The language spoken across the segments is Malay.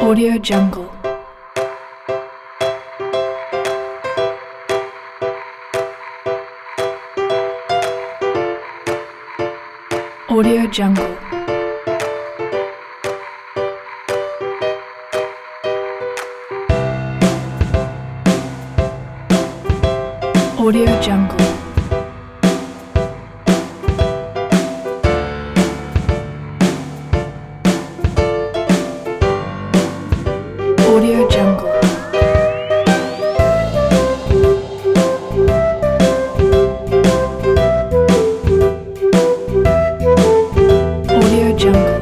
Audio Jungle. Audio Jungle. Audio Jungle. Audio Jungle. Audio Jungle.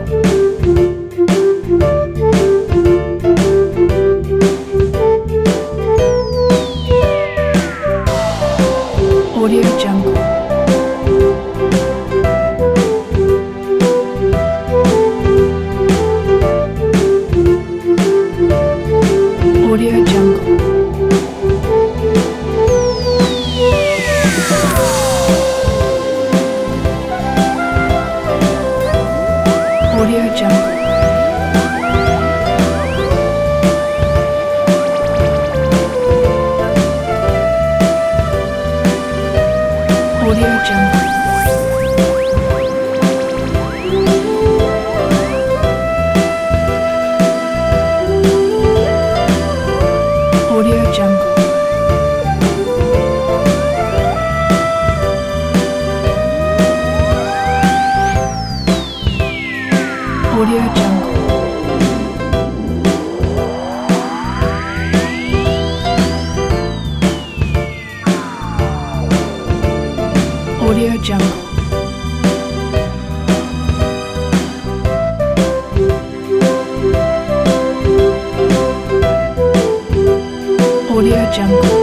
Audio Jungle. Audio Jungle. Audio Jungle. Audio Jungle. Audio Jungle. Audio Jungle. Audio Jungle. Audio Jungle.